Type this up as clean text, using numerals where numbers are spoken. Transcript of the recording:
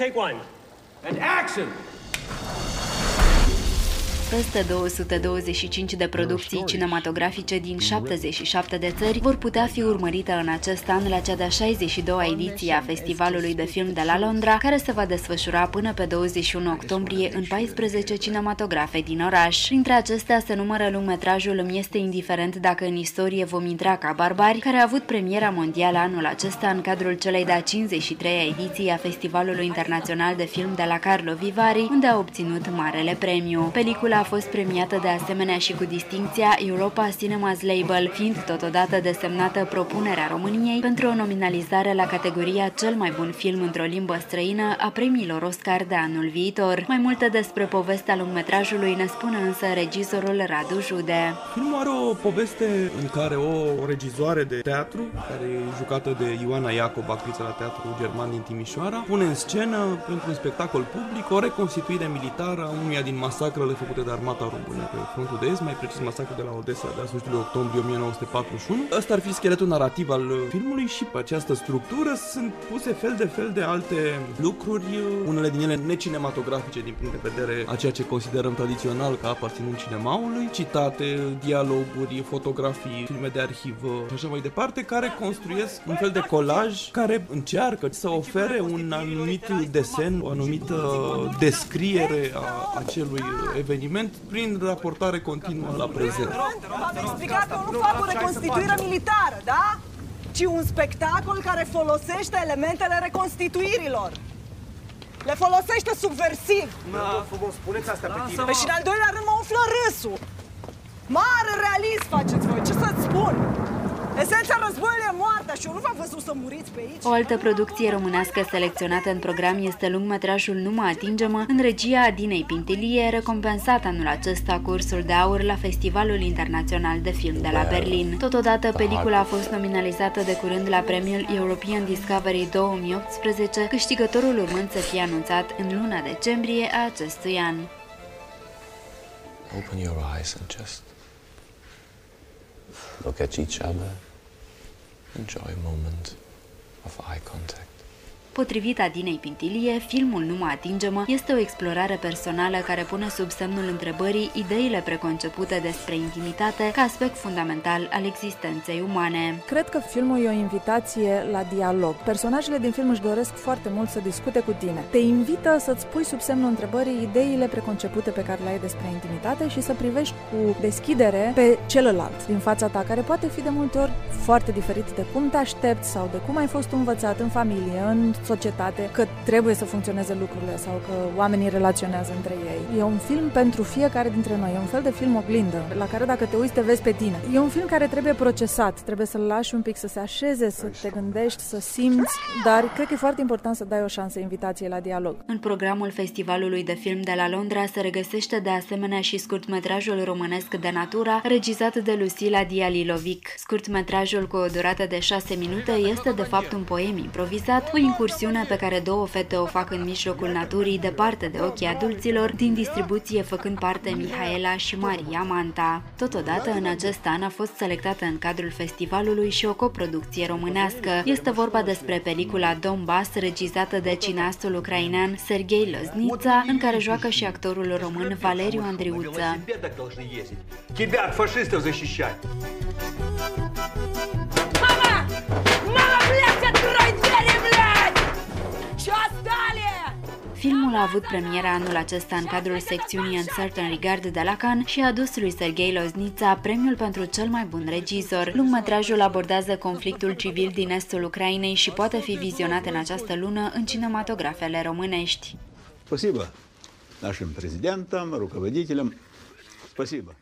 take one. And action! Peste 225 de producții cinematografice din 77 de țări vor putea fi urmărite în acest an la cea de-a 62-a ediție a Festivalului de Film de la Londra, care se va desfășura până pe 21 octombrie în 14 cinematografe din oraș. Printre acestea se numără lungmetrajul Îmi este indiferent dacă în istorie vom intra ca barbari, care a avut premiera mondială anul acesta în cadrul celei de-a 53-a ediție a Festivalului Internațional de Film de la Carlo Vivari, unde a obținut marele premiu. Pelicula a fost premiată de asemenea și cu distincția Europa Cinemas Label, fiind totodată desemnată propunerea României pentru o nominalizare la categoria Cel mai bun film într-o limbă străină a premiilor Oscar de anul viitor. Mai multe despre povestea lungmetrajului ne spune însă regizorul Radu Jude. Filmul are o poveste în care o regizoare de teatru, care e jucată de Ioana Iacob, actriță la Teatrul German din Timișoara, pune în scenă pentru un spectacol public o reconstituire militară a unuia din masacrele făcute de armata română pe frontul de est, mai precis masacrul de la Odessa de la sfârșitul octombrie 1941. Ăsta ar fi scheletul narrativ al filmului și pe această structură sunt puse fel de alte lucruri, unele din ele necinematografice din punct de vedere a ceea ce considerăm tradițional ca aparținând cinemaului, citate, dialoguri, fotografii, filme de arhivă și așa mai departe, care construiesc un fel de colaj care încearcă să ofere un anumit desen, o anumită descriere a acelui eveniment prin raportare continuă la prezent. V-am explicat că eu nu fac o reconstituire militară, da? Ci un spectacol care folosește elementele reconstituirilor. Le folosește subversiv. Spuneți asta pe tine. Păi și în al doilea rând mă umflă râsul. Mare realist faceți voi, ce să-ți spun? Esența războiului e moartea și eu nu v-am văzut să muriți pe aici. O altă producție românească selecționată în program este lungmetrajul Nu mă atinge-mă, în regia Adinei Pintilie, recompensat anul acesta cu Ursul de Aur la Festivalul Internațional de Film de la Berlin. Totodată, pelicula a fost nominalizată de curând la premiul European Discovery 2018, câștigătorul urmând să fie anunțat în luna decembrie a acestui an. Open your eyes and just look at each other. Enjoy a moment of eye contact. Potrivit Adinei Pintilie, filmul Nu mă atinge-mă este o explorare personală care pune sub semnul întrebării ideile preconcepute despre intimitate ca aspect fundamental al existenței umane. Cred că filmul e o invitație la dialog. Personajele din film își doresc foarte mult să discute cu tine. Te invită să-ți pui sub semnul întrebării ideile preconcepute pe care le ai despre intimitate și să privești cu deschidere pe celălalt din fața ta, care poate fi de multe ori foarte diferit de cum te aștepți sau de cum ai fost învățat în familie, în societate, că trebuie să funcționeze lucrurile sau că oamenii relaționează între ei. E un film pentru fiecare dintre noi, e un fel de film oglindă, la care dacă te uiți te vezi pe tine. E un film care trebuie procesat, trebuie să-l lași un pic să se așeze, să te gândești, să simți, dar cred că e foarte important să dai o șansă invitației la dialog. În programul Festivalului de Film de la Londra se regăsește de asemenea și scurtmetrajul românesc De Natura, regizat de Lucila Dialilovic. Scurtmetrajul cu o durată de 6 minute este de fapt un poem improvizat, o incursiune pe care două fete o fac în mijlocul naturii, departe de ochii adulților, din distribuție făcând parte Mihaela și Maria Manta. Totodată, în acest an a fost selectată în cadrul festivalului și o coproducție românească. Este vorba despre pelicula Donbass, regizată de cineastul ucrainean Serghei Loznița, în care joacă și actorul român Valeriu Andriuță. Filmul a avut premiera anul acesta în cadrul secțiunii Uncertain Regard de la Cannes și a adus lui Serghei Loznița premiul pentru cel mai bun regizor. Lungmetrajul abordează conflictul civil din estul Ucrainei și poate fi vizionat în această lună în cinematografele românești. Спасибо нашим президентам, руководителям. Спасибо.